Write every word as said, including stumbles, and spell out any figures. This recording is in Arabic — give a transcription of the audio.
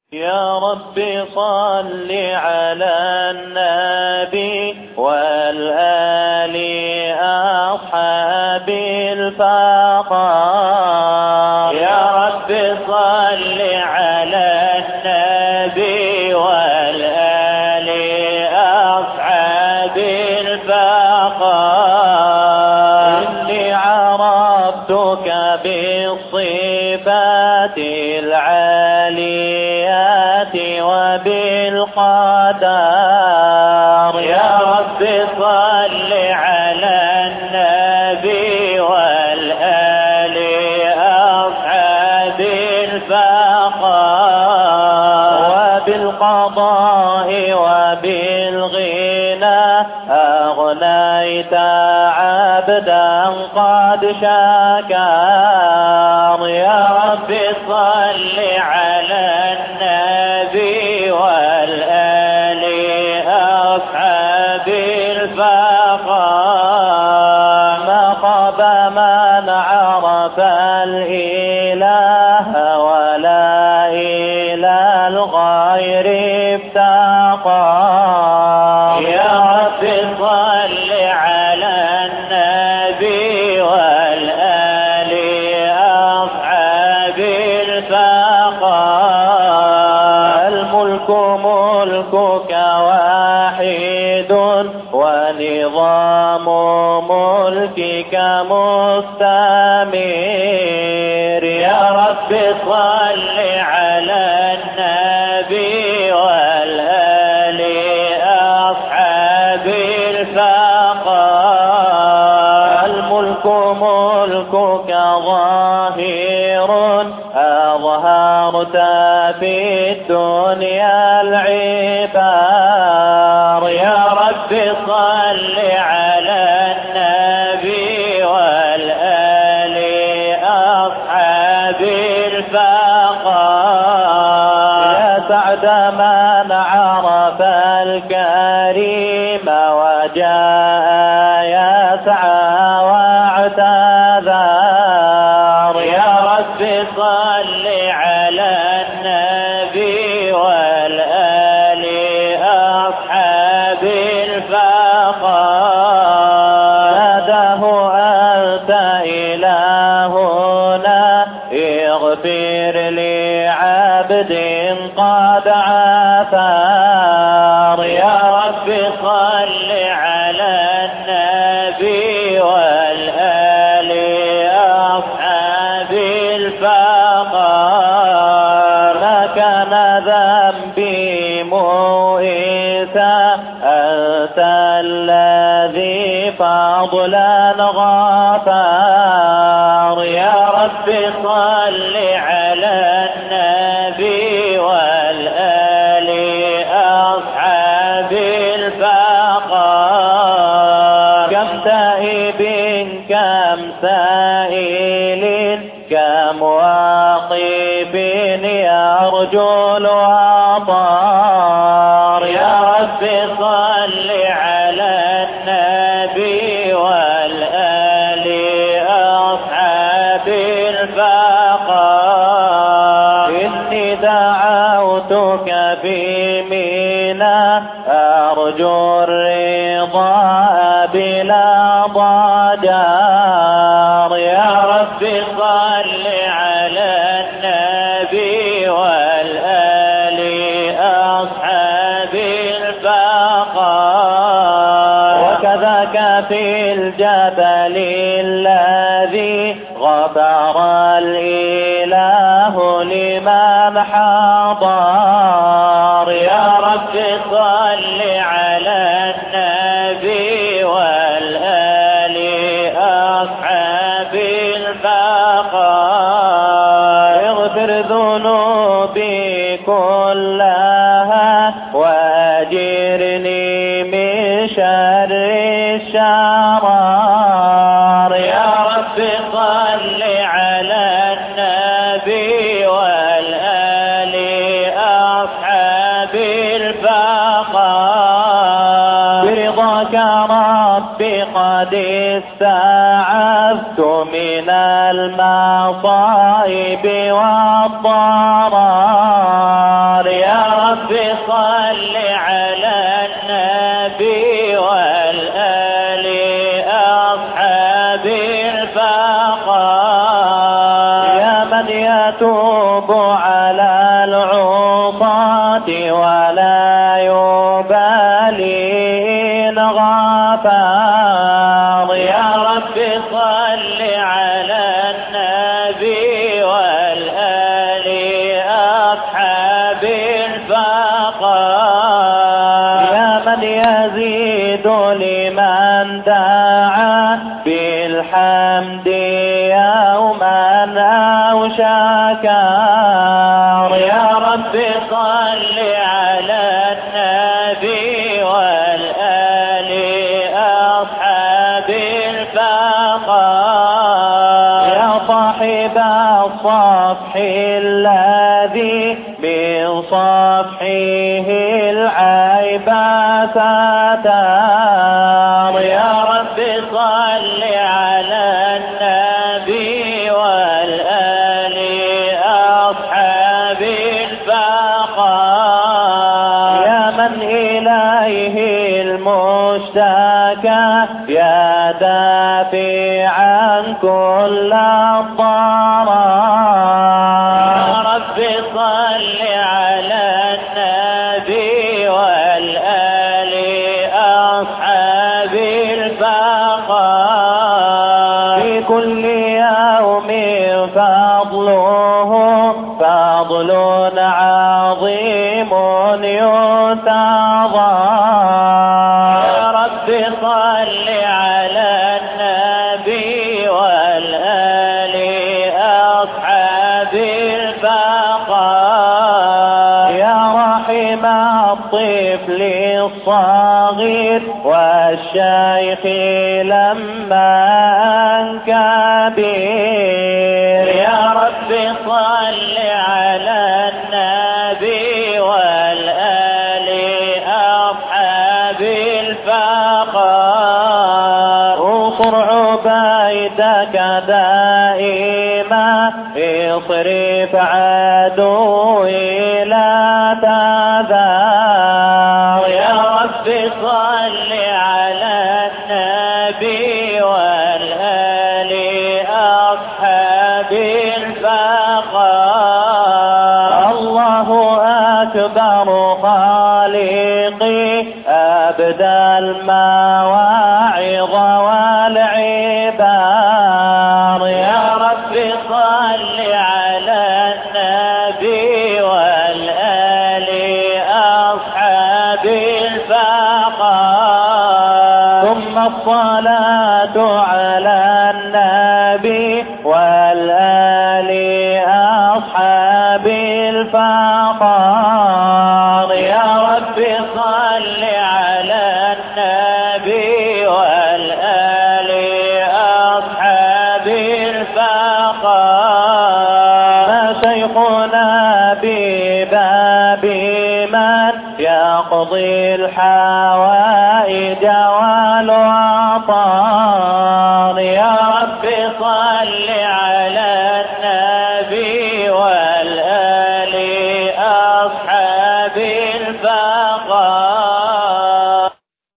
يا رب صل على النبي والآل أصحاب الفقار. يا رب صل على النبي والآل أصحاب الفقار. إني عرفتك بالصفات العاليات وبالقدر. يا رب صل على النبي والآل أصحاب الفقار. وبالقضاء وبالغنى أغنيت عبدا قد شكر. يا رب صل على النبي والآل أصحاب الفقار. ما خاب من عرف الإله ولا إلى الغير افتقر. يا رب صل على النبي والآل أصحاب الفقار. الملك ملكك واحد ونظام ملكك مستمر. يا رب صل على النبي والآل أصحاب الفقار. الملك ملكك ظاهر أظهرت في الدنيا العبار. يا رب صل على النبي والآل أصحاب الفقار. يا سعد من عرف الكريم وجاء يسعى واعتذر. يا رب صل على النبي والآل أصحاب الفقار. ناداه أنت إلهنا اغفر لعبد قد عثر. يا رب صل على النبي والآل أصحاب الفقار. ما كان ذنبي مؤيسا أنت الذي فضلا غفار. يا رب صل على النبي والآل أصحاب الفقار. كم تائب كم سائل كم واقف يرجو الوطار. يا رب صل على النبي والآل أصحاب الفقار. إني دعوتك في منى أرجو الرضا بلا ضجر. يا رب صل على النبي والآل أصحاب الفقار. وكذاك في الجبل الذي غفر الإله لمن حضر. يا رب صل على النبي والآل أصحاب الفقار. اغفر ذنوبي كلها وأجرني من شر الشرار. يا رب صل على النبي والآل أصحاب الفقار. برضاك ربي قد استعذت من الماء المصائب والضرار. العصاة ولا يبالي إن غفر. يا رب صل على النبي والآل أصحاب الفقر. يا من يزيد لمن دعا بالحمد يوما أو شكر. يا رب صل على النبي والآل أصحاب الفقر. يا صاحب الصفح الذي من صفحه العيب ستر. يا رب صل على النبي والآل أصحاب الفقر. يا من إليه المشتكى يا دافعا كل الضرر. يا رب صل على النبي والآل أصحاب الفقر. في كل يوم فضله فضل عظيم ينتظر. يا رب صل على النبي والآل أصحاب الفقر. يا رحم الطفل الصغير والشيخ لما كبير. يا رب صل على النبي والآل أصحاب الفقر. انصر عبيدك دائما اصرف عدوي لا تذر. يا رب صل على النبي والآل أصحاب الفقر. الله أكبر خالقي أبدى المواعظ والعبار. يا رب صل على النبي والآل أصحاب الفقر. ثم الصلاة على النبي والآل أصحاب الفقر. يا رب صل على النبي والآل أصحاب الفقر. ما شيخنا بباب من يقضي الحوائج والعطار. يا رب صل على